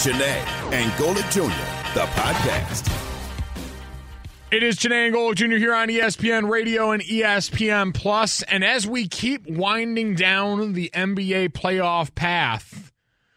Janae and Golic Jr., the podcast. It is Janae and Golic Jr. here on ESPN Radio and ESPN Plus. And as we keep winding down the NBA playoff path,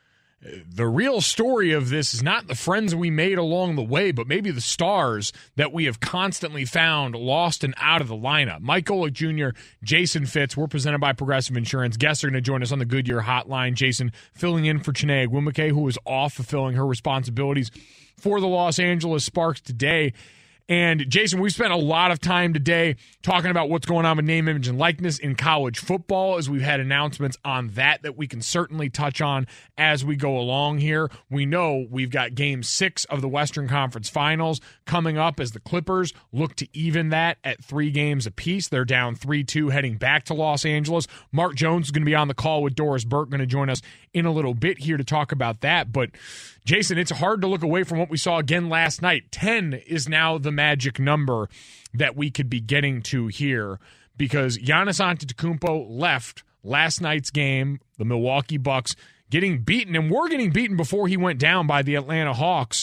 the real story of this is not the friends we made along the way, but maybe the stars that we have constantly found lost and out of the lineup. Mike Golic Jr., Jason Fitz. We're presented by Progressive Insurance. Guests are going to join us on the Goodyear Hotline. Jason filling in for Chiney Ogwumike, who is off fulfilling her responsibilities for the Los Angeles Sparks today. And, Jason, we spent a lot of time today talking about what's going on with name, image, and likeness in college football, as we've had announcements on that we can certainly touch on as we go along here. We know we've got Game 6 of the Western Conference Finals coming up as the Clippers look to even that at 3 games apiece. They're down 3-2 heading back to Los Angeles. Mark Jones is going to be on the call with Doris Burke, going to join us in a little bit here to talk about that. But, Jason, it's hard to look away from what we saw again last night. 10 is now the magic number that we could be getting to here, because Giannis Antetokounmpo left last night's game, the Milwaukee Bucks, getting beaten, and were getting beaten before he went down by the Atlanta Hawks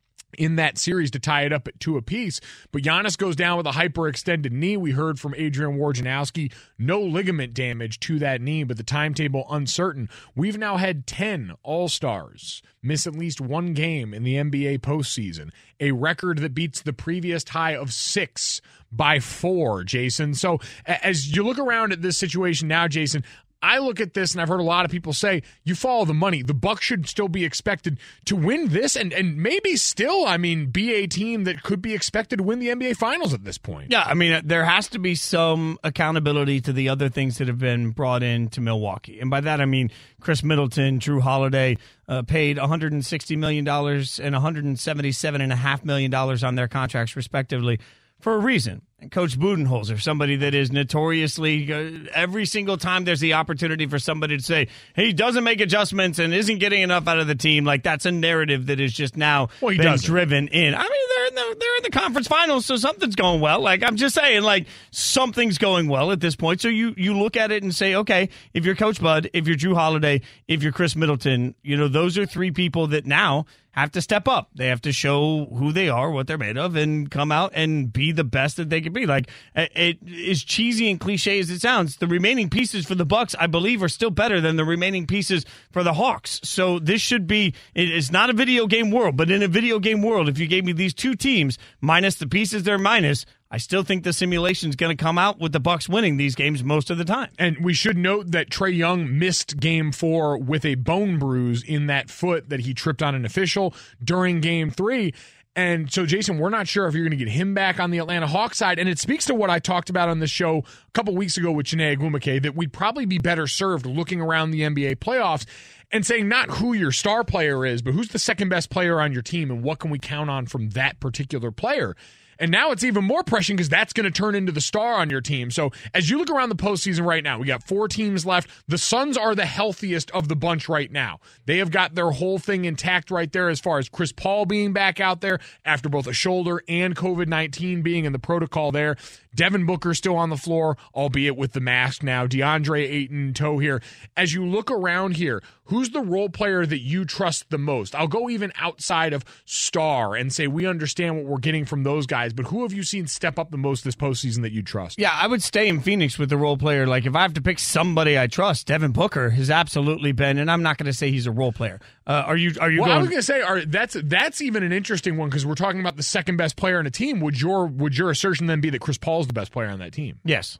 in that series to tie it up at 2 apiece. But Giannis goes down with a hyperextended knee. We heard from Adrian Wojnarowski, no ligament damage to that knee, but the timetable uncertain. We've now had 10 All-Stars miss at least one game in the NBA postseason, a record that beats the previous high of 6 by 4, Jason. So as you look around at this situation now, Jason, I look at this, and I've heard a lot of people say, you follow the money. The Bucks should still be expected to win this and maybe still, be a team that could be expected to win the NBA Finals at this point. Yeah, there has to be some accountability to the other things that have been brought in to Milwaukee. And by that, I mean Chris Middleton, Drew Holiday, paid $160 million and $177.5 million on their contracts, respectively, for a reason. And Coach Budenholzer, somebody that is notoriously, every single time there's the opportunity for somebody to say, hey, he doesn't make adjustments and isn't getting enough out of the team, like that's a narrative that is just now been driven in. They're in the conference finals, so something's going well. Like, I'm just saying, like, something's going well at this point. So you look at it and say, okay, if you're Coach Bud, if you're Drew Holiday, if you're Chris Middleton, those are 3 people that now have to step up. They have to show who they are, what they're made of, and come out and be the best that they can be. Like, it is cheesy and cliche as it sounds. The remaining pieces for the Bucks, I believe, are still better than the remaining pieces for the Hawks. So this should be, it's not a video game world, but in a video game world, if you gave me these 2 teams minus the pieces they're minus, I still think the simulation is going to come out with the Bucks winning these games most of the time. And we should note that Trae Young missed Game 4 with a bone bruise in that foot that he tripped on an official during Game 3. And so, Jason, we're not sure if you're going to get him back on the Atlanta Hawks side. And it speaks to what I talked about on the show a couple weeks ago with Chiney Ogwumike, that we'd probably be better served looking around the NBA playoffs and saying not who your star player is, but who's the second best player on your team and what can we count on from that particular player. And now it's even more pressing because that's going to turn into the star on your team. So as you look around the postseason right now, we got 4 teams left. The Suns are the healthiest of the bunch right now. They have got their whole thing intact right there as far as Chris Paul being back out there after both a shoulder and COVID-19 being in the protocol there. Devin Booker still on the floor, albeit with the mask now. DeAndre Ayton in tow here. As you look around here, who's the role player that you trust the most? I'll go even outside of star and say we understand what we're getting from those guys, but who have you seen step up the most this postseason that you trust? Yeah, I would stay in Phoenix with the role player. Like, if I have to pick somebody I trust, Devin Booker has absolutely been, and I'm not going to say he's a role player. Are you well, going? I was going to say that's even an interesting one because we're talking about the second best player on a team. Would your assertion then be that Chris Paul's the best player on that team? Yes.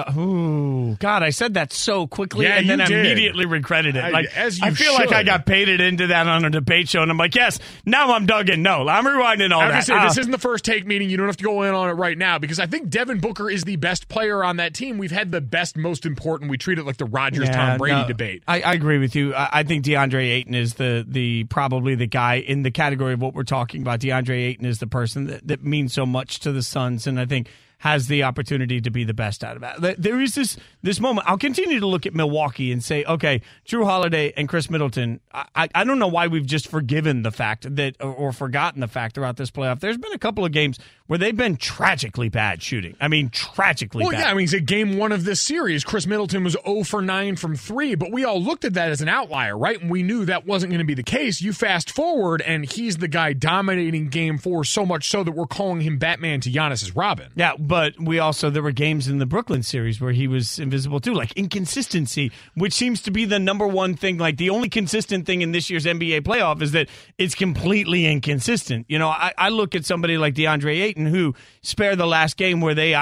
God, I said that so quickly and then immediately regretted it. I feel like I got baited into that on a debate show, and I'm like, yes, now I'm dug in. No, I'm rewinding all that. This isn't the first take meeting. You don't have to go in on it right now because I think Devin Booker is the best player on that team. We've had the best, most important. We treat it like the Rodgers-Tom Brady debate. I agree with you. I think DeAndre Ayton is the probably the guy in the category of what we're talking about. DeAndre Ayton is the person that means so much to the Suns, and I think has the opportunity to be the best out of that. There is this moment. I'll continue to look at Milwaukee and say, okay, Drew Holiday and Chris Middleton, I don't know why we've just forgiven the fact that or forgotten the fact throughout this playoff. There's been a couple of games where they've been tragically bad shooting. I mean, tragically bad. Well, yeah, I mean, it's game one of this series. Chris Middleton was 0 for 9 from 3, but we all looked at that as an outlier, right? And we knew that wasn't going to be the case. You fast forward, and he's the guy dominating game 4 so much so that we're calling him Batman to Giannis's Robin. Yeah, but there were games in the Brooklyn series where he was invisible too, like inconsistency, which seems to be the number one thing. Like the only consistent thing in this year's NBA playoff is that it's completely inconsistent. You know, I look at somebody like DeAndre Ayton who spared the last game where they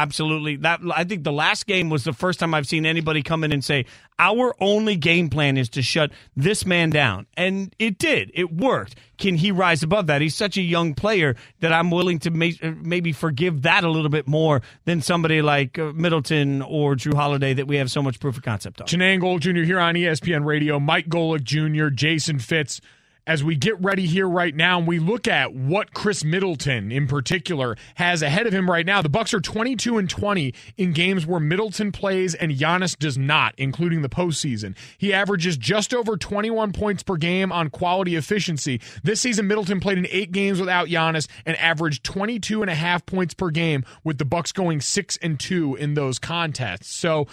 I think the last game was the first time I've seen anybody come in and say, our only game plan is to shut this man down. And it did. It worked. Can he rise above that? He's such a young player that I'm willing to maybe forgive that a little bit more than somebody like Middleton or Drew Holiday that we have so much proof of concept on. Chenango Gold Jr. here on ESPN Radio, Mike Golic Jr., Jason Fitz. As we get ready here right now and we look at what Chris Middleton in particular has ahead of him right now, the Bucks are 22-20 in games where Middleton plays and Giannis does not, including the postseason. He averages just over 21 points per game on quality efficiency. This season, Middleton played in 8 games without Giannis and averaged 22.5 points per game, with the Bucks going 6-2 in those contests. So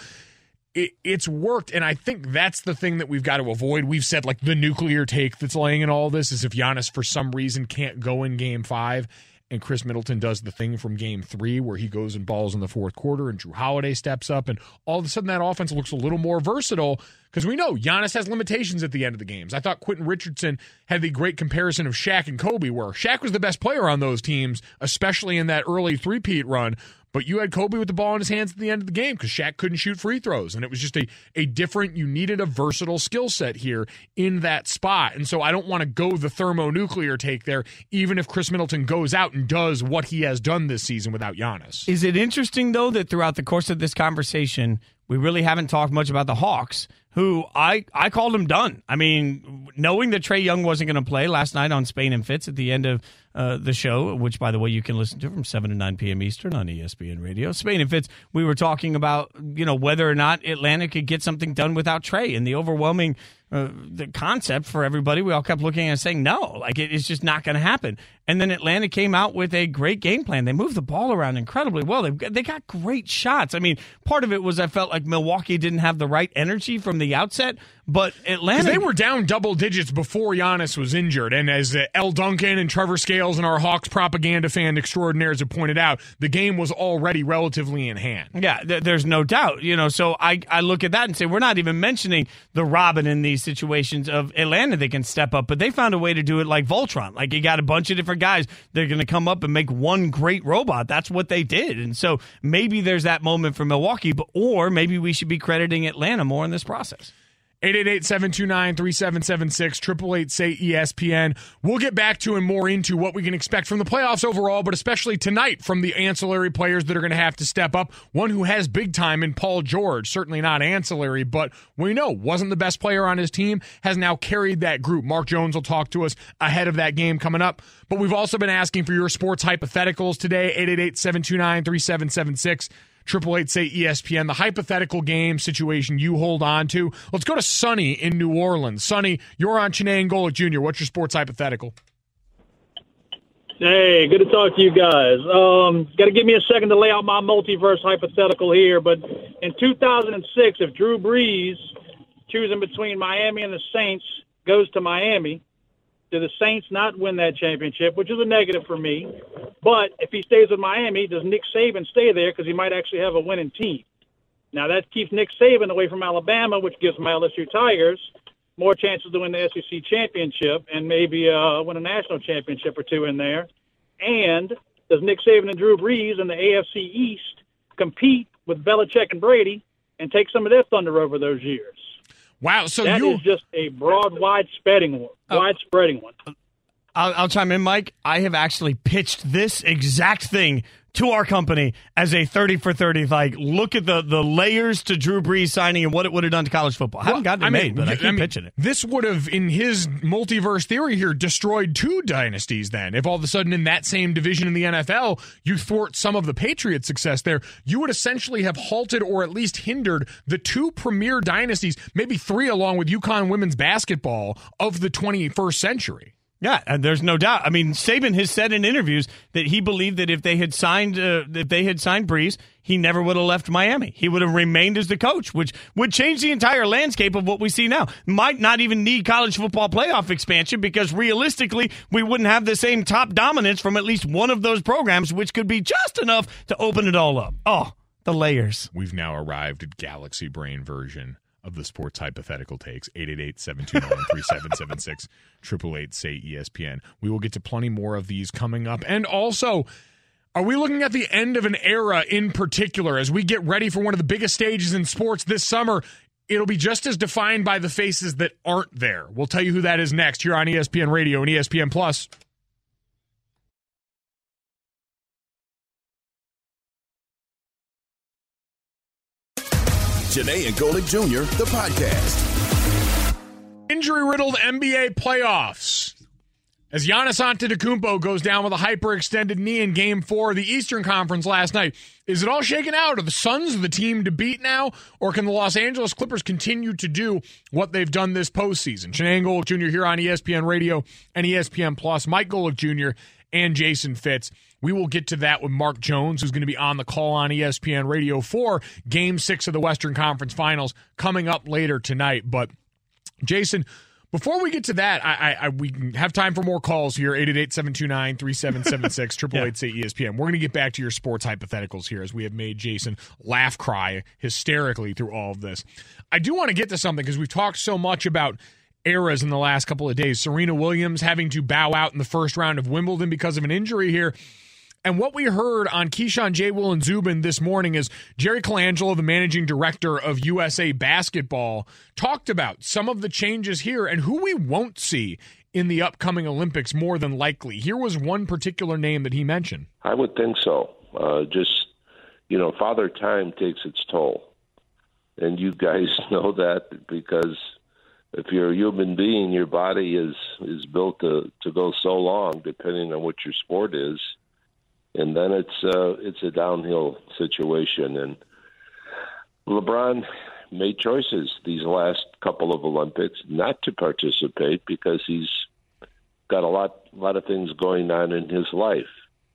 it's worked, and I think that's the thing that we've got to avoid. We've said, like, the nuclear take that's laying in all this is if Giannis for some reason can't go in Game 5 and Chris Middleton does the thing from Game 3 where he goes and balls in the fourth quarter and Drew Holiday steps up and all of a sudden that offense looks a little more versatile, because we know Giannis has limitations at the end of the games. I thought Quentin Richardson had the great comparison of Shaq and Kobe, where Shaq was the best player on those teams, especially in that early three-peat run. But you had Kobe with the ball in his hands at the end of the game because Shaq couldn't shoot free throws. And it was just a different, you needed a versatile skill set here in that spot. And so I don't want to go the thermonuclear take there, even if Chris Middleton goes out and does what he has done this season without Giannis. Is it interesting, though, that throughout the course of this conversation, we really haven't talked much about the Hawks, who I called them done. I mean, knowing that Trae Young wasn't going to play last night on Spain and Fitz at the end of the show, which, by the way, you can listen to from 7 to 9 p.m. Eastern on ESPN Radio. Spain and Fitz, we were talking about, whether or not Atlanta could get something done without Trae, and the overwhelming the concept for everybody, we all kept looking and saying, no, like it's just not going to happen. And then Atlanta came out with a great game plan. They moved the ball around incredibly well. They got great shots. I mean, part of it was I felt like Milwaukee didn't have the right energy from the outset, but Atlanta... They were down double digits before Giannis was injured, and as L. Duncan and Trevor Scales and our Hawks propaganda fan extraordinaires have pointed out, the game was already relatively in hand. Yeah, there's no doubt. So I look at that and say, we're not even mentioning the Robin in these situations of Atlanta that can step up, but they found a way to do it like Voltron. Like, you got a bunch of different guys that are going to come up and make one great robot. That's what they did. And so maybe there's that moment for Milwaukee, or maybe we should be crediting Atlanta more in this process. 888-729-3776, 888-SAY-ESPN. We'll get back to and more into what we can expect from the playoffs overall, but especially tonight from the ancillary players that are going to have to step up. One who has big time in Paul George, certainly not ancillary, but we know wasn't the best player on his team, has now carried that group. Mark Jones will talk to us ahead of that game coming up. But we've also been asking for your sports hypotheticals today, 888-729-3776. 888-SAY-ESPN, the hypothetical game situation you hold on to. Let's go to Sonny in New Orleans. Sonny, you're on Chenango Gold Jr. What's your sports hypothetical? Hey, good to talk to you guys. Got to give me a second to lay out my multiverse hypothetical here, but in 2006, if Drew Brees, choosing between Miami and the Saints, goes to Miami, do the Saints not win that championship, which is a negative for me? But if he stays with Miami, does Nick Saban stay there because he might actually have a winning team? Now, that keeps Nick Saban away from Alabama, which gives my LSU Tigers more chances to win the SEC championship and maybe win a national championship or two in there. And does Nick Saban and Drew Brees in the AFC East compete with Belichick and Brady and take some of their thunder over those years? Wow, so that is just a broad, widespreading one. I'll chime in, Mike. I have actually pitched this exact thing to our company as a 30 for 30. Like, look at the layers to Drew Brees signing and what it would have done to college football. I haven't gotten it made, but I keep pitching it. This would have, in his multiverse theory here, destroyed 2 dynasties then. If all of a sudden in that same division in the NFL, you thwart some of the Patriots' success there, you would essentially have halted or at least hindered the 2 premier dynasties, maybe 3 along with UConn women's basketball, of the 21st century. Yeah, and there's no doubt. I mean, Saban has said in interviews that he believed that if they had signed Brees, he never would have left Miami. He would have remained as the coach, which would change the entire landscape of what we see now. Might not even need college football playoff expansion because realistically, we wouldn't have the same top dominance from at least one of those programs, which could be just enough to open it all up. Oh, the layers. We've now arrived at Galaxy Brain version of the Sports Hypothetical Takes. 888-729-3776, 888-SAY-ESPN. We will get to plenty more of these coming up. And also, are we looking at the end of an era in particular as we get ready for one of the biggest stages in sports this summer? It'll be just as defined by the faces that aren't there. We'll tell you who that is next here on ESPN Radio and ESPN Plus. Janae and Golick Jr., the podcast. Injury-riddled NBA playoffs. As Giannis Antetokounmpo goes down with a hyperextended knee in Game 4 of the Eastern Conference last night, is it all shaken out? Are the Suns the team to beat now? Or can the Los Angeles Clippers continue to do what they've done this postseason? Janae Golick Jr. here on ESPN Radio and ESPN Plus. Mike Golick Jr. and Jason Fitz. We will get to that with Mark Jones, who's going to be on the call on ESPN Radio for Game 6 of the Western Conference Finals coming up later tonight. But, Jason, before we get to that, we can have time for more calls here, 888-729-3776, 888-SAY-ESPN. We're going to get back to your sports hypotheticals here as we have made Jason laugh cry hysterically through all of this. I do want to get to something because we've talked so much about eras in the last couple of days. Serena Williams having to bow out in the first round of Wimbledon because of an injury here. And what we heard on Keyshawn, J. Will, and Zubin this morning is Jerry Colangelo, the managing director of USA Basketball, talked about some of the changes here and who we won't see in the upcoming Olympics more than likely. Here was one particular name that he mentioned. I would think so. Father Time takes its toll. And you guys know that because if you're a human being, your body is built to go so long, depending on what your sport is. And then it's a downhill situation. And LeBron made choices these last couple of Olympics not to participate because he's got a lot of things going on in his life.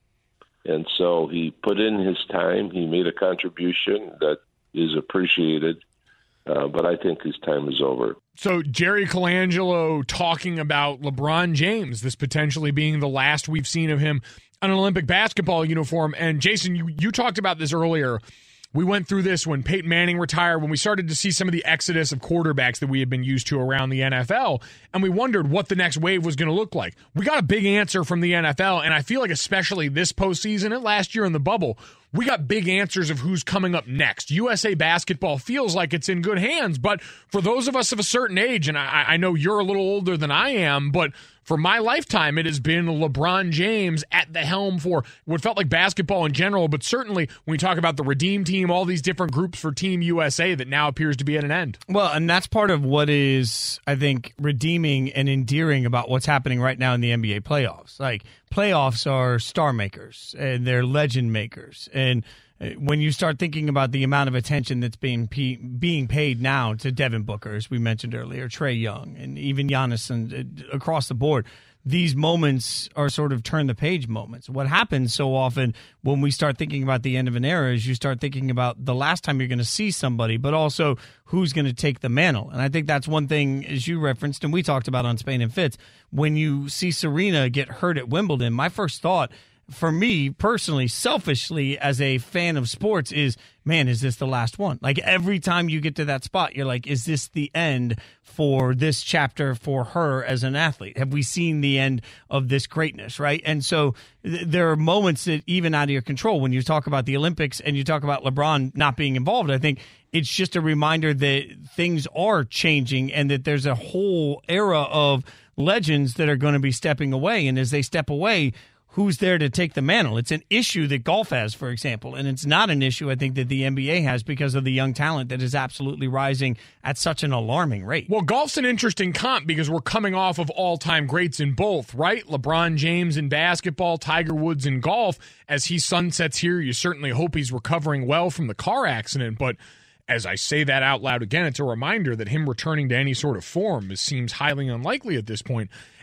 And so he put in his time. He made a contribution that is appreciated. But I think his time is over. So Jerry Colangelo talking about LeBron James, this potentially being the last we've seen of him on an Olympic basketball uniform. And Jason, you talked about this earlier. We went through this when Peyton Manning retired, when we started to see some of the exodus of quarterbacks that we had been used to around the NFL, and we wondered what the next wave was going to look like. We got a big answer from the NFL, and I feel like especially this postseason and last year in the bubble, we got big answers of who's coming up next. USA Basketball feels like it's in good hands, but for those of us of a certain age, and I know you're a little older than I am, but for my lifetime, it has been LeBron James at the helm for what felt like basketball in general, but certainly when we talk about the Redeem Team, all these different groups for Team USA that now appears to be at an end. Well, and that's part of what is, I think, redeeming and endearing about what's happening right now in the NBA playoffs. Like, playoffs are star makers and they're legend makers. And when you start thinking about the amount of attention that's being paid now to Devin Booker, as we mentioned earlier, Trae Young, and even Giannis, and across the board, these moments are sort of turn-the-page moments. What happens so often when we start thinking about the end of an era is you start thinking about the last time you're going to see somebody, but also who's going to take the mantle. And I think that's one thing, as you referenced, and we talked about on Spain and Fitz, when you see Serena get hurt at Wimbledon, my first thought, for me personally, selfishly, as a fan of sports is, man, is this the last one? Like every time you get to that spot, you're like, is this the end for this chapter for her as an athlete? Have we seen the end of this greatness, right? And so there are moments that even out of your control, when you talk about the Olympics and you talk about LeBron not being involved, I think it's just a reminder that things are changing and that there's a whole era of legends that are going to be stepping away. And as they step away, who's there to take the mantle? It's an issue that golf has, for example, and it's not an issue I think that the NBA has because of the young talent that is absolutely rising at such an alarming rate. Well, golf's an interesting comp because we're coming off of all-time greats in both, right? LeBron James in basketball, Tiger Woods in golf. As he sunsets here, you certainly hope he's recovering well from the car accident, but as I say that out loud again, it's a reminder that him returning to any sort of form seems highly unlikely at this point.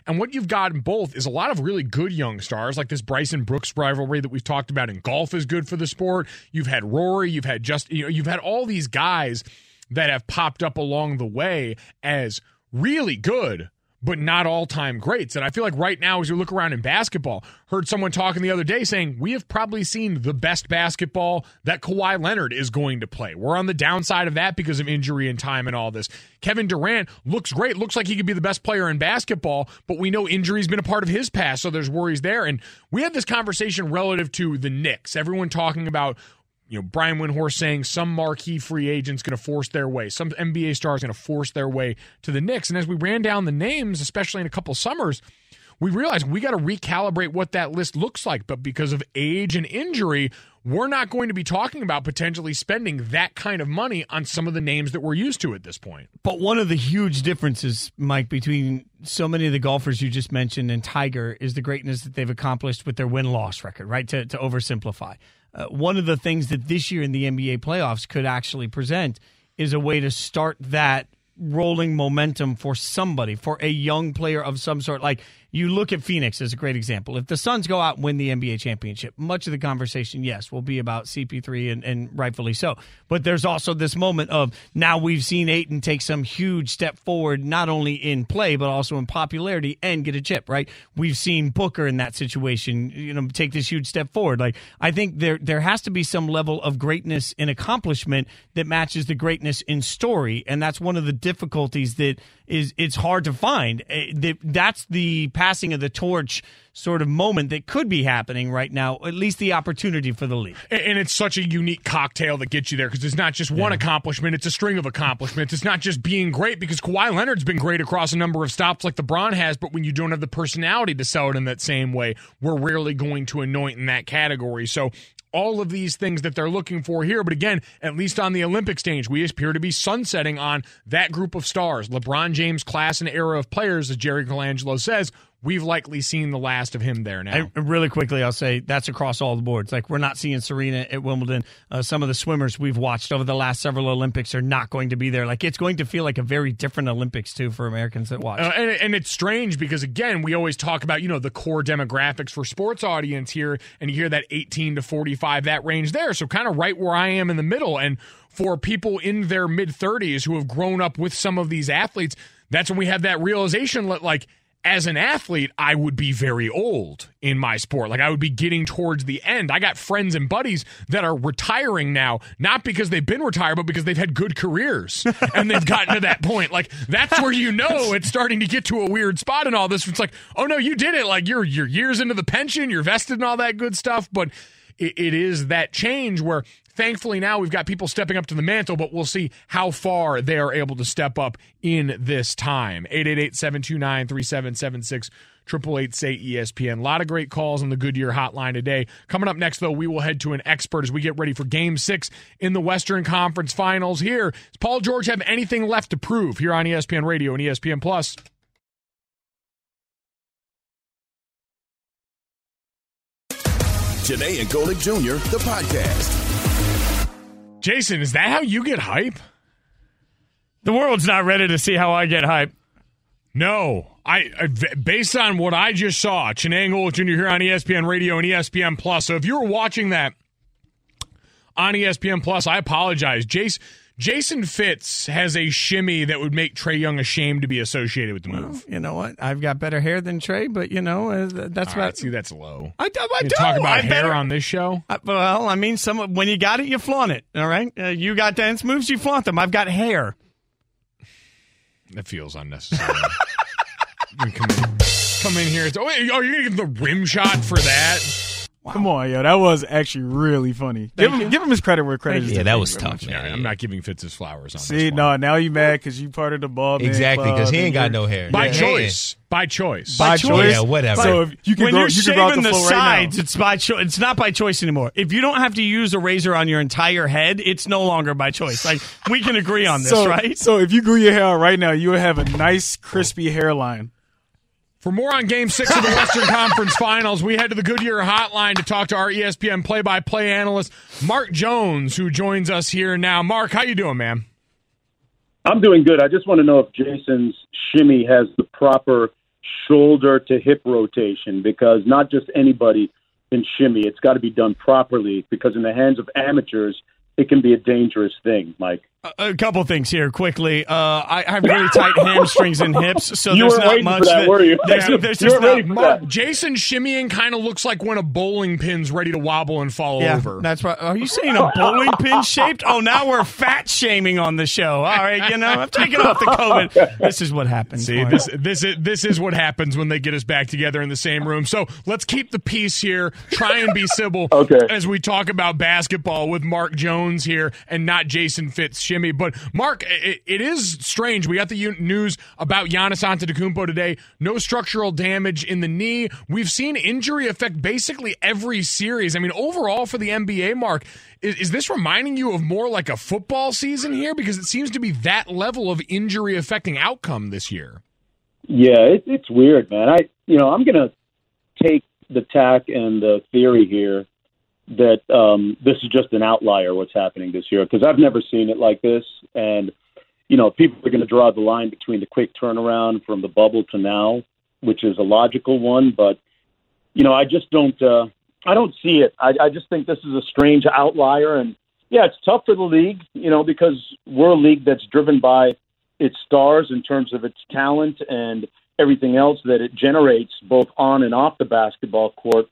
And what you've got in both is a lot of really good young stars, like this Bryson Brooks rivalry that we've talked about in golf is good for the sport. You've had Rory, you've had you've had all these guys that have popped up along the way as really good, but not all-time greats. And I feel like right now, as you look around in basketball, heard someone talking the other day saying, we have probably seen the best basketball that Kawhi Leonard is going to play. We're on the downside of that because of injury and time and all this. Kevin Durant looks great, looks like he could be the best player in basketball, but we know injury's been a part of his past, so there's worries there. And we had this conversation relative to the Knicks. Everyone talking about, Brian Windhorst saying some marquee free agent's going to force their way. Some NBA stars going to force their way to the Knicks. And as we ran down the names, especially in a couple summers, we realized we got to recalibrate what that list looks like. But because of age and injury, we're not going to be talking about potentially spending that kind of money on some of the names that we're used to at this point. But one of the huge differences, Mike, between so many of the golfers you just mentioned and Tiger is the greatness that they've accomplished with their win-loss record, right, to oversimplify. One of the things that this year in the NBA playoffs could actually present is a way to start that rolling momentum for somebody, for a young player of some sort. Like, you look at Phoenix as a great example. If the Suns go out and win the NBA championship, much of the conversation, yes, will be about CP3 and rightfully so. But there's also this moment of now we've seen Ayton take some huge step forward, not only in play, but also in popularity and get a chip, right? We've seen Booker in that situation, take this huge step forward. Like, I think there has to be some level of greatness in accomplishment that matches the greatness in story. And that's one of the difficulties that it's hard to find. That's the passing of the torch sort of moment that could be happening right now, at least the opportunity for the league. And it's such a unique cocktail that gets you there because it's not just one accomplishment, it's a string of accomplishments. It's not just being great because Kawhi Leonard's been great across a number of stops like LeBron has, but when you don't have the personality to sell it in that same way, we're rarely going to anoint in that category. So all of these things that they're looking for here. But again, at least on the Olympic stage, we appear to be sunsetting on that group of stars. LeBron James class and era of players, as Jerry Colangelo says, we've likely seen the last of him there now. And really quickly, I'll say that's across all the boards. Like, we're not seeing Serena at Wimbledon. Some of the swimmers we've watched over the last several Olympics are not going to be there. Like, it's going to feel like a very different Olympics, too, for Americans that watch. And it's strange because, again, we always talk about, the core demographics for sports audience here, and you hear that 18 to 45, that range there. So kind of right where I am in the middle. And for people in their mid-30s who have grown up with some of these athletes, that's when we have that realization, like, as an athlete, I would be very old in my sport. Like, I would be getting towards the end. I got friends and buddies that are retiring now, not because they've been retired, but because they've had good careers and they've gotten to that point. Like, that's where it's starting to get to a weird spot in all this. It's like, oh no, you did it. Like, you're years into the pension, you're vested and all that good stuff. But it is that change where thankfully now we've got people stepping up to the mantle, but we'll see how far they are able to step up in this time. 888-729-3776, 888-SAY-ESPN. A lot of great calls on the Goodyear hotline today. Coming up next, though, we will head to an expert as we get ready for Game 6 in the Western Conference Finals here. Does Paul George have anything left to prove here on ESPN Radio and ESPN Plus? Janae and Golick Jr., the podcast. Jason, is that how you get hype? The world's not ready to see how I get hype. No. I based on what I just saw, Janae and Golick Jr. here on ESPN Radio and ESPN Plus. So if you were watching that on ESPN Plus, I apologize. Jason Fitz has a shimmy that would make Trae Young ashamed to be associated with the move. Well, you know what? I've got better hair than Trae, but that's all about. Right, see, that's low. I do. Talk about hair on this show. Well, I mean, when you got it, you flaunt it. All right, you got dance moves, you flaunt them. I've got hair. That feels unnecessary. Come in here. Oh, you're gonna give the rim shot for that? Wow. Come on, yo. That was actually really funny. Give him his credit where credit is due. Yeah, that was tough. Yeah, I'm not giving Fitz his flowers on this. See, no, now you mad because you part of the ball. Exactly, because he ain't got no hair. By choice. By choice. Yeah, whatever. So if you can when go, you're you shaving can go the sides, right it's by choice. It's not by choice anymore. If you don't have to use a razor on your entire head, it's no longer by choice. Like, we can agree on this, right? So if you grew your hair out right now, you would have a nice, crispy hairline. For more on Game 6 of the Western Conference Finals, we head to the Goodyear hotline to talk to our ESPN play-by-play analyst, Mark Jones, who joins us here now. Mark, how you doing, man? I'm doing good. I just want to know if Jason's shimmy has the proper shoulder to hip rotation, because not just anybody can shimmy. It's got to be done properly, because in the hands of amateurs, it can be a dangerous thing, Mike. A couple things here quickly. I have really tight hamstrings and hips, so you there's weren't not waiting much. for that, were you? There's you just weren't ready not for that. Jason shimmying kind of looks like when a bowling pin's ready to wobble and fall over. That's right. Are you saying a bowling pin shaped? Oh, now we're fat shaming on the show. All right, I'm taking off the COVID. This is what happens. See, this is what happens when they get us back together in the same room. So let's keep the peace here. Try and be civil as we talk about basketball with Mark Jones here and not Jason Fitz shimmy. But Mark, it is strange. We got the news about Giannis Antetokounmpo today. No structural damage in the knee. We've seen injury affect basically every series. I mean, overall for the NBA, Mark, is this reminding you of more like a football season here? Because it seems to be that level of injury affecting outcome this year. Yeah, it's weird, man. I'm going to take the tack and the theory here that this is just an outlier, what's happening this year, because I've never seen it like this. And, people are going to draw the line between the quick turnaround from the bubble to now, which is a logical one. But, I just don't I don't see it. I just think this is a strange outlier. And, yeah, it's tough for the league, because we're a league that's driven by its stars in terms of its talent and everything else that it generates both on and off the basketball court.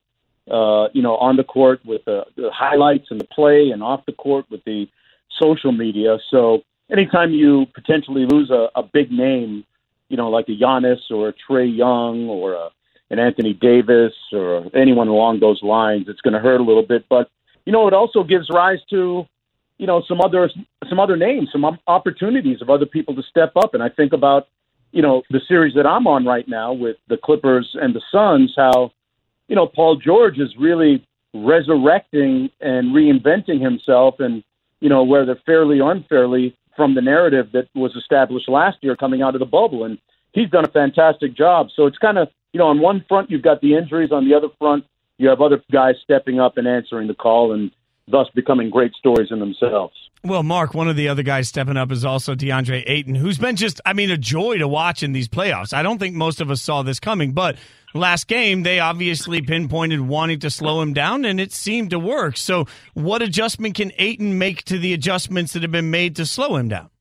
On the court with the highlights and the play, and off the court with the social media. So anytime you potentially lose a big name, like a Giannis or a Trae Young or an Anthony Davis or anyone along those lines, it's going to hurt a little bit. But, it also gives rise to, some other names, some opportunities of other people to step up. And I think about, the series that I'm on right now with the Clippers and the Suns, how, Paul George is really resurrecting and reinventing himself, and, whether fairly or unfairly, from the narrative that was established last year coming out of the bubble. And he's done a fantastic job. So it's kind of, on one front, you've got the injuries. On the other front, you have other guys stepping up and answering the call, and thus becoming great stories in themselves. Well, Mark, one of the other guys stepping up is also DeAndre Ayton, who's been a joy to watch in these playoffs. I don't think most of us saw this coming, but last game, they obviously pinpointed wanting to slow him down, and it seemed to work. So what adjustment can Ayton make to the adjustments that have been made to slow him down?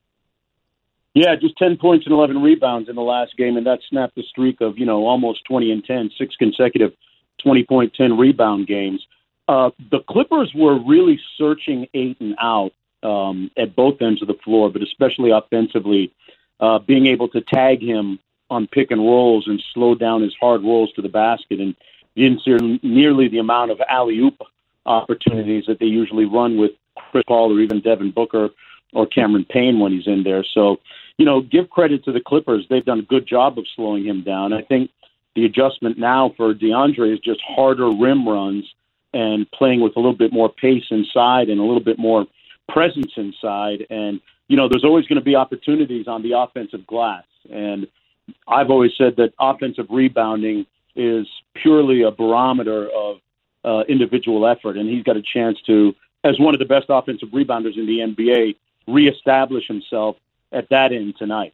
Yeah, just 10 points and 11 rebounds in the last game, and that snapped the streak of, almost 20 and 10, 6 consecutive 20-point, 10-rebound games. The Clippers were really searching Ayton out at both ends of the floor, but especially offensively, being able to tag him on pick and rolls and slow down his hard rolls to the basket. And you didn't see nearly the amount of alley-oop opportunities that they usually run with Chris Paul or even Devin Booker or Cameron Payne when he's in there. So, give credit to the Clippers. They've done a good job of slowing him down. I think the adjustment now for DeAndre is just harder rim runs and playing with a little bit more pace inside and a little bit more presence inside. And, there's always going to be opportunities on the offensive glass. And I've always said that offensive rebounding is purely a barometer of individual effort. And he's got a chance to, as one of the best offensive rebounders in the NBA, reestablish himself at that end tonight.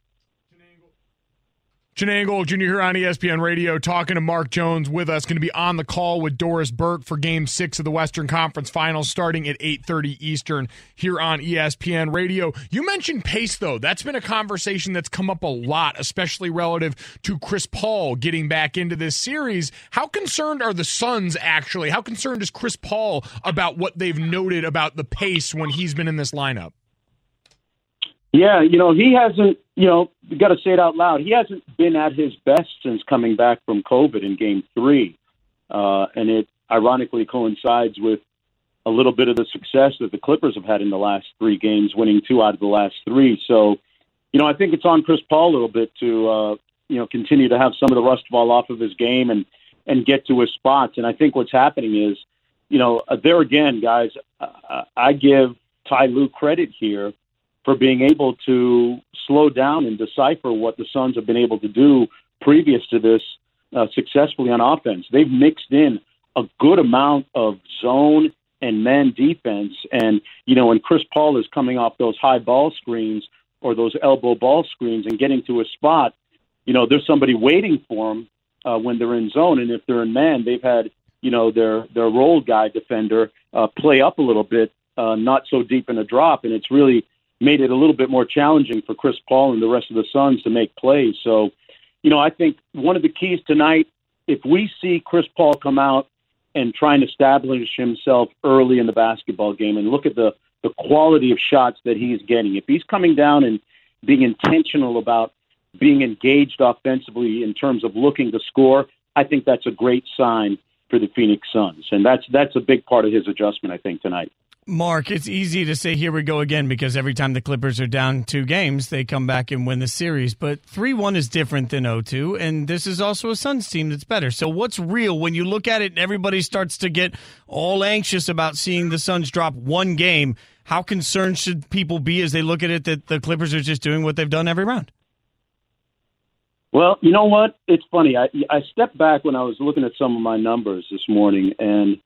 Chiney Gold Jr. here on ESPN Radio, talking to Mark Jones with us. Going to be on the call with Doris Burke for Game 6 of the Western Conference Finals, starting at 8:30 Eastern here on ESPN Radio. You mentioned pace, though. That's been a conversation that's come up a lot, especially relative to Chris Paul getting back into this series. How concerned are the Suns, actually? How concerned is Chris Paul about what they've noted about the pace when he's been in this lineup? Yeah, he hasn't, got to say it out loud. He hasn't been at his best since coming back from COVID in Game 3. And it ironically coincides with a little bit of the success that the Clippers have had in the last 3 games, winning 2 out of the last 3. So, I think it's on Chris Paul a little bit to, continue to have some of the rust fall off of his game and get to his spots. And I think what's happening is, there again, guys, I give Ty Lue credit here for being able to slow down and decipher what the Suns have been able to do previous to this successfully on offense. They've mixed in a good amount of zone and man defense. And, when Chris Paul is coming off those high ball screens or those elbow ball screens and getting to a spot, there's somebody waiting for them when they're in zone. And if they're in man, they've had, their role guy defender play up a little bit, not so deep in a drop. And it's really made it a little bit more challenging for Chris Paul and the rest of the Suns to make plays. So, I think one of the keys tonight, if we see Chris Paul come out and try and establish himself early in the basketball game and look at the quality of shots that he's getting, if he's coming down and being intentional about being engaged offensively in terms of looking to score, I think that's a great sign for the Phoenix Suns. And that's a big part of his adjustment, I think, tonight. Mark, it's easy to say here we go again because every time the Clippers are down 2 games, they come back and win the series. But 3-1 is different than 0-2, and this is also a Suns team that's better. So what's real when you look at it and everybody starts to get all anxious about seeing the Suns drop 1 game? How concerned should people be as they look at it that the Clippers are just doing what they've done every round? Well, you know what? It's funny. I stepped back when I was looking at some of my numbers this morning, and,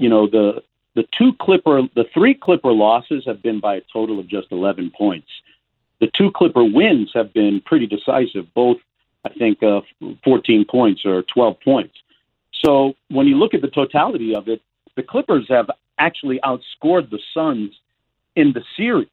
the 3 Clipper losses have been by a total of just 11 points. The 2 Clipper wins have been pretty decisive, both, I think, 14 points or 12 points. So when you look at the totality of it, the Clippers have actually outscored the Suns in the series.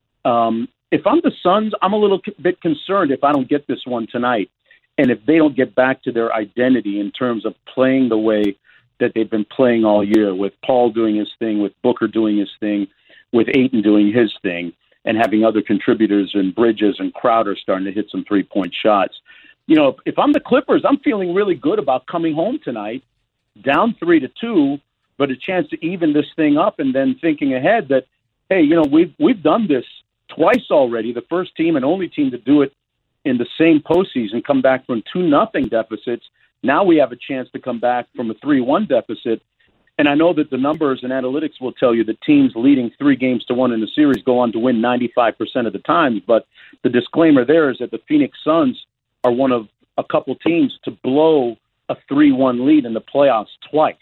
If I'm the Suns, I'm a little bit concerned if I don't get this one tonight, and if they don't get back to their identity in terms of playing the way that they've been playing all year, with Paul doing his thing, with Booker doing his thing, with Ayton doing his thing, and having other contributors and Bridges and Crowder starting to hit some 3-point shots. If I'm the Clippers, I'm feeling really good about coming home tonight, down 3-2, but a chance to even this thing up, and then thinking ahead that, hey, we've done this twice already, the first team and only team to do it in the same postseason, come back from 2-0 deficits. Now we have a chance to come back from a 3-1 deficit. And I know that the numbers and analytics will tell you that teams leading 3-1 in the series go on to win 95% of the times. But the disclaimer there is that the Phoenix Suns are one of a couple teams to blow a 3-1 lead in the playoffs twice.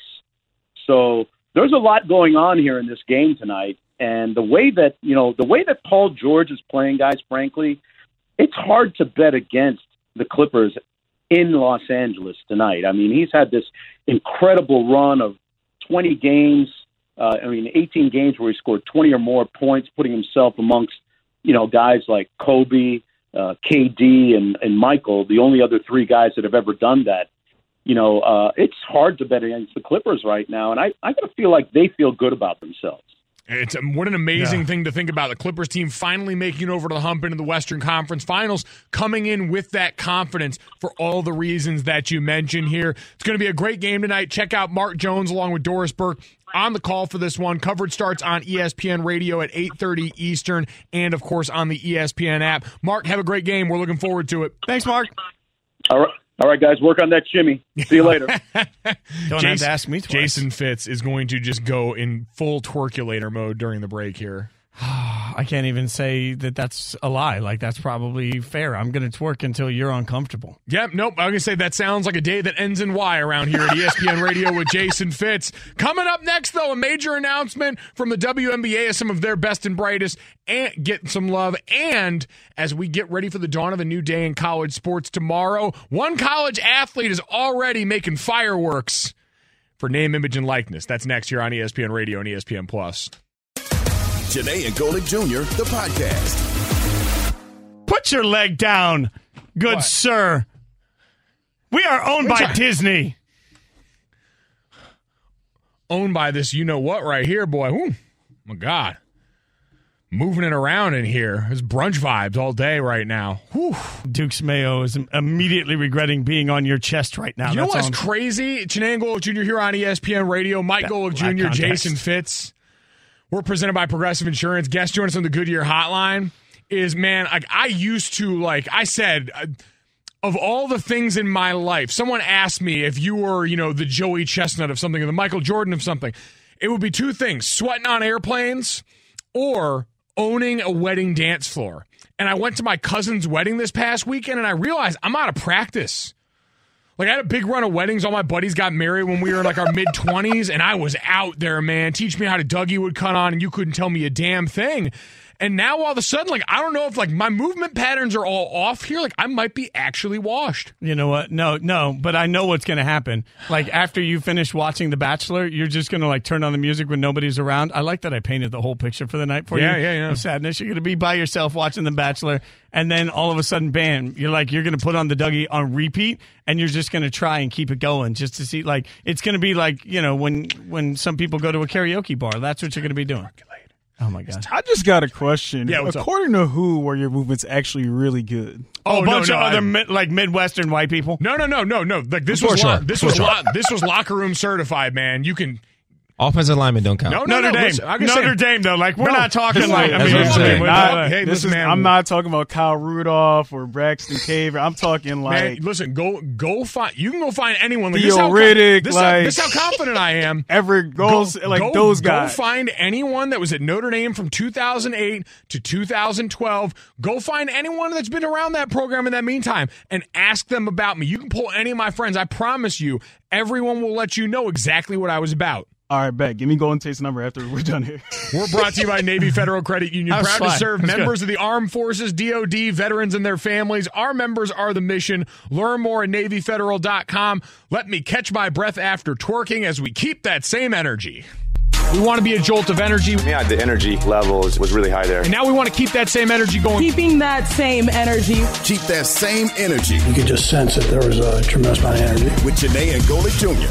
So there's a lot going on here in this game tonight. And the way that Paul George is playing, guys, frankly, it's hard to bet against the Clippers in Los Angeles tonight. I mean, he's had this incredible run of 20 games, 18 games where he scored 20 or more points, putting himself amongst, guys like Kobe, KD, and Michael, the only other 3 guys that have ever done that. It's hard to bet against the Clippers right now, and I got to feel like they feel good about themselves. It's what an amazing thing to think about. The Clippers team finally making it over to the hump into the Western Conference Finals, coming in with that confidence for all the reasons that you mentioned here. It's going to be a great game tonight. Check out Mark Jones along with Doris Burke on the call for this one. Coverage starts on ESPN Radio at 8:30 Eastern and, of course, on the ESPN app. Mark, have a great game. We're looking forward to it. Thanks, Mark. All right, guys, work on that shimmy. See you later. Don't have to ask me twice. Jason Fitz is going to just go in full twerculator mode during the break here. I can't even say that that's a lie. Like, that's probably fair. I'm going to twerk until you're uncomfortable. Yep, nope. I'm going to say that sounds like a day that ends in Y around here at ESPN Radio with Jason Fitz. Coming up next, though, a major announcement from the WNBA as some of their best and brightest and getting some love. And as we get ready for the dawn of a new day in college sports tomorrow, one college athlete is already making fireworks for name, image, and likeness. That's next here on ESPN Radio and ESPN Plus. Janae and Golick Jr., the podcast. Put your leg down, good sir. We are owned by Disney. Owned by this you-know-what right here, boy. Ooh, my God. Moving it around in here. There's brunch vibes all day right now. Whew. Dukes Mayo is immediately regretting being on your chest right now. You know what's crazy? Janae Golick Jr. here on ESPN Radio. Mike Golick Jr., Jason Fitz. We're presented by Progressive Insurance. Guest join us on the Goodyear Hotline is, man, I used to, I said, of all the things in my life, someone asked me if you were, the Joey Chestnut of something or the Michael Jordan of something. It would be 2 things, sweating on airplanes or owning a wedding dance floor. And I went to my cousin's wedding this past weekend, and I realized I'm out of practice. I had a big run of weddings. All my buddies got married when we were in our mid-20s, and I was out there, man. Teach me how to Dougie would cut on, and you couldn't tell me a damn thing. And now all of a sudden, like, I don't know if like my movement patterns are all off here. Like I might be actually washed. You know what? No, but I know what's going to happen. Like after you finish watching The Bachelor, you're just going to like turn on the music when nobody's around. I like that I painted the whole picture for the night for you. Yeah. Of sadness. You're going to be by yourself watching The Bachelor, and then all of a sudden, bam, you're going to put on the Dougie on repeat, and you're just going to try and keep it going just to see. Like it's going to be like, you know, when some people go to a karaoke bar, that's what you're going to be doing. Oh, my God. I just got a question. Yeah, according to who were your movements actually really good? A bunch of other Midwestern white people? No. Like this was locker room certified, man. You can... Offensive linemen don't count. No, Notre Dame, though. Like, we're not talking like... Hey, listen, man. I'm not talking about Kyle Rudolph or Braxton Caver. I'm talking like... Man, listen, go find... You can go find anyone. Like, Theo Riddick. This how confident I am. Everett goes... those guys. Go find anyone that was at Notre Dame from 2008 to 2012. Go find anyone that's been around that program in that meantime and ask them about me. You can pull any of my friends. I promise you, everyone will let you know exactly what I was about. All right, bet. Give me Golden Tate's number after we're done here. We're brought to you by Navy Federal Credit Union. Proud to serve members of the Armed Forces, DOD, veterans, and their families. Our members are the mission. Learn more at NavyFederal.com. Let me catch my breath after twerking as we keep that same energy. We want to be a jolt of energy. Yeah, the energy level was really high there. And now we want to keep that same energy going. Keeping that same energy. Keep that same energy. You could just sense that there was a tremendous amount of energy. With Janae and Golick Jr.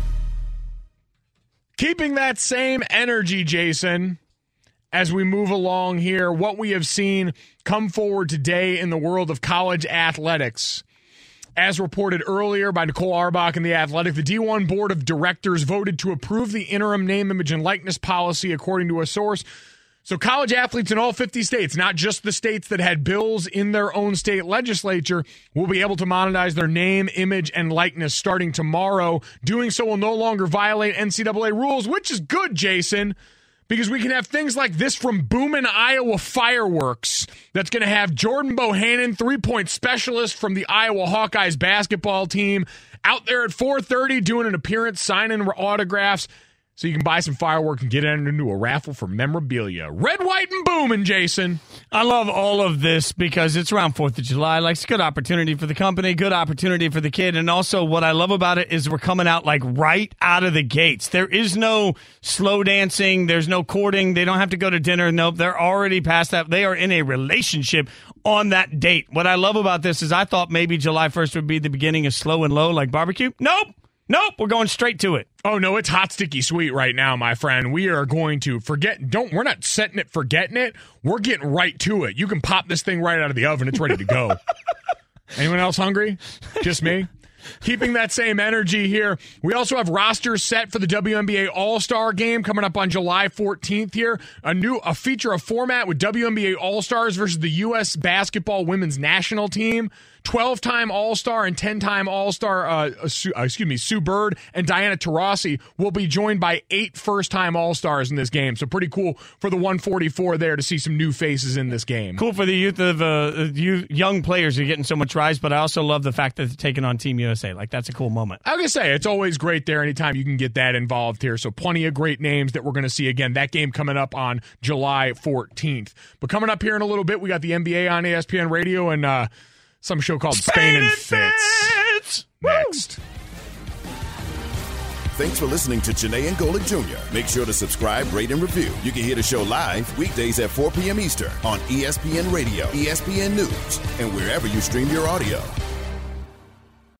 Keeping that same energy, Jason, as we move along here, what we have seen come forward today in the world of college athletics. As reported earlier by Nicole Arbach in The Athletic, the D1 Board of Directors voted to approve the interim name, image, and likeness policy, according to a source. So college athletes in all 50 states, not just the states that had bills in their own state legislature, will be able to monetize their name, image, and likeness starting tomorrow. Doing so will no longer violate NCAA rules, which is good, Jason, because we can have things like this from Boomin' Iowa Fireworks that's going to have Jordan Bohannon, three-point specialist from the Iowa Hawkeyes basketball team, out there at 4:30 doing an appearance, signing autographs. So you can buy some fireworks and get entered into a raffle for memorabilia. Red, white, and booming, Jason. I love all of this because it's around 4th of July. Like, it's a good opportunity for the company, good opportunity for the kid. And also what I love about it is we're coming out like right out of the gates. There is no slow dancing. There's no courting. They don't have to go to dinner. Nope, they're already past that. They are in a relationship on that date. What I love about this is I thought maybe July 1st would be the beginning of slow and low like barbecue. Nope, we're going straight to it. Oh, no, it's hot, sticky, sweet right now, my friend. We are going to we're not setting it, forgetting it. We're getting right to it. You can pop this thing right out of the oven. It's ready to go. Anyone else hungry? Just me? Keeping that same energy here. We also have rosters set for the WNBA All-Star Game coming up on July 14th here. A format with WNBA All-Stars versus the U.S. Basketball Women's National Team. 12-time All-Star and 10-time All-Star, Sue Bird and Diana Taurasi will be joined by 8 first-time All-Stars in this game. So pretty cool for the 144 there to see some new faces in this game. Cool for the youth of young players who are getting so much rise, but I also love the fact that they're taking on Team USA. Like, that's a cool moment. I was going to say, it's always great there anytime you can get that involved here. So plenty of great names that we're going to see again. That game coming up on July 14th. But coming up here in a little bit, we got the NBA on ESPN Radio and some show called Spain and Fitz. Next. Thanks for listening to Janae and Golick Jr. Make sure to subscribe, rate, and review. You can hear the show live weekdays at 4 p.m. Eastern on ESPN Radio, ESPN News, and wherever you stream your audio.